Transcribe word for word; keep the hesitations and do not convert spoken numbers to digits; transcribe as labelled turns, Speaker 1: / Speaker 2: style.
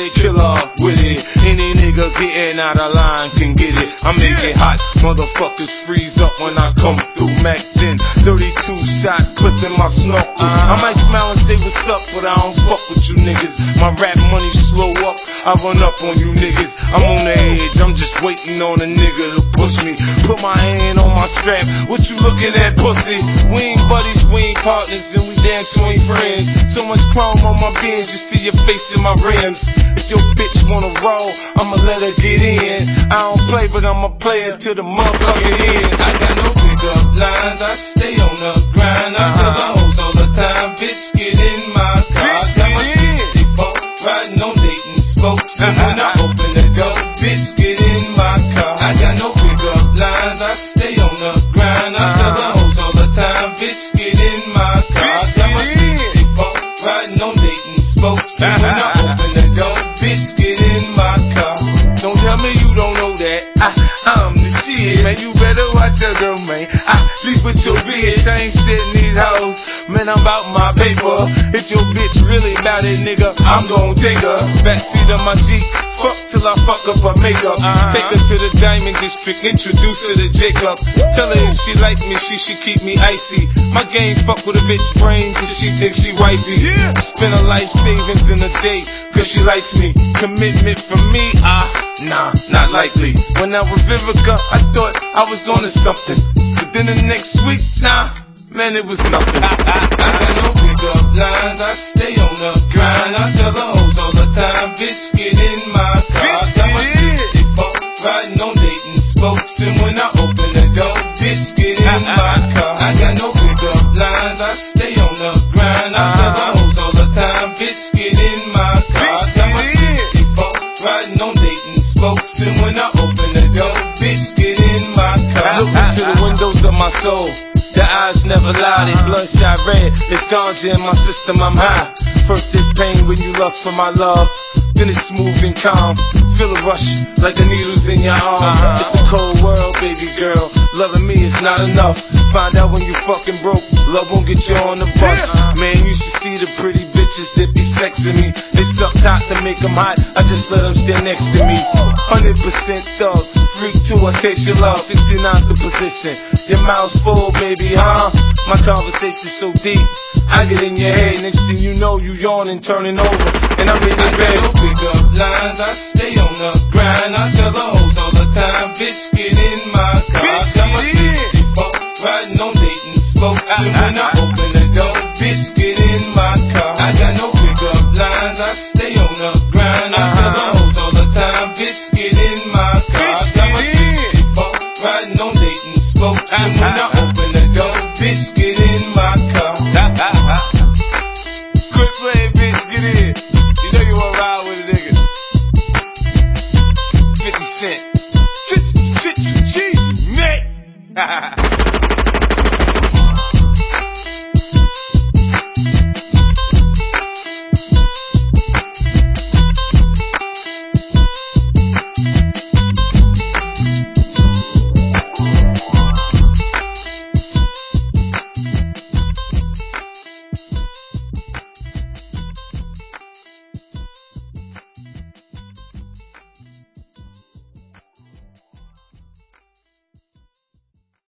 Speaker 1: Heartbreak killer with it. Any nigga getting out of line can get it. I make it hot, motherfuckers freeze up when I come through. Mac ten, thirty-two shot clip in my snorkel. I might smile and say what's up, but I don't fuck with you niggas. My rap money slow up, I run up on you niggas. I'm on the edge, I'm just waiting on a nigga to push me. Put my hand on my strap, what you looking at, pussy? We ain't buddies, we ain't partners, and we damn sure ain't friends. So much chrome on my bench, you see your face in my rims. If your bitch wanna roll, I'ma let her get in. I don't play, but I'ma play it to the motherfucking end.
Speaker 2: I got no pickup lines, I stay on the grind. I tell the hoes all the time, bitch, get in my car. I got my sixty-four, riding on Dayton spokes. And when I open the door, bitch, get in my car. I got no pickup lines, I stay on the grind. I tell the hoes all the time, bitch, get in my car. I got my sixty-four, riding on Dayton spokes. And when I open the door, bitch, get in my car.
Speaker 1: Don't tell me you don't know that. I, I'm the shit, man. You better watch your girl, man. I leave with your bitch. I ain't sitting these hoes. Man, I'm about my paper. If your bitch really about it, nigga, I'm gon' take her. Backseat of my Jeep. Fuck till I fuck up her makeup. Uh-huh. Take her to the Diamond District. Introduce her to Jacob. Tell her if she like me, she should keep me icy. My game fuck with a bitch brains if she thinks she wifey. Yeah. Spend her life savings in a day, cause she likes me. Commitment from me, ah, nah, not likely. When I was Vivica, I thought I was onto something. But then the next week, nah, man, it was nothing.
Speaker 2: I got no pickup lines, I stay on the grind. I tell the hoes all the time, bitch, get in my car. I got my sixty-four, riding on Dayton spokes. And when I open the door, bitch, get in my car. I got no pickup lines, I stay on the grind. I tell the hoes all the time, bitch, get in my car. I got my sixty-four, riding on Dayton spokes. And when I open the door, bitch, get in my car.
Speaker 1: Look into the windows of my soul. The eyes never lie, they bloodshot red. It's ganja in my system, I'm high. First it's pain when you lust for my love. Then it's smooth and calm. Feel a rush like the needles in your arm. Uh-huh. It's a cold world, baby girl. Loving me is not enough. Find out when you fucking broke. Love won't get you on the bus. Yeah. Man, you should see the pretty bitches that be sexing me. They suck hot to make them hot. I just let them stand next to me. one hundred percent thug. Freak too, I taste your love. sixty-nine's the position. Your mouth's full, baby, huh? My conversation's so deep. I get in your head. Next thing you know, you yawning, turning over. And I'm in your bed.
Speaker 2: Pickup lines, I stay on the grind. I tell the hoes all the time, bitch, get in my car. I got my sixty-four, riding on Dayton spokes. And when I open the door, bitch, get in my car. I got no pickup lines, I stay on the grind. I tell the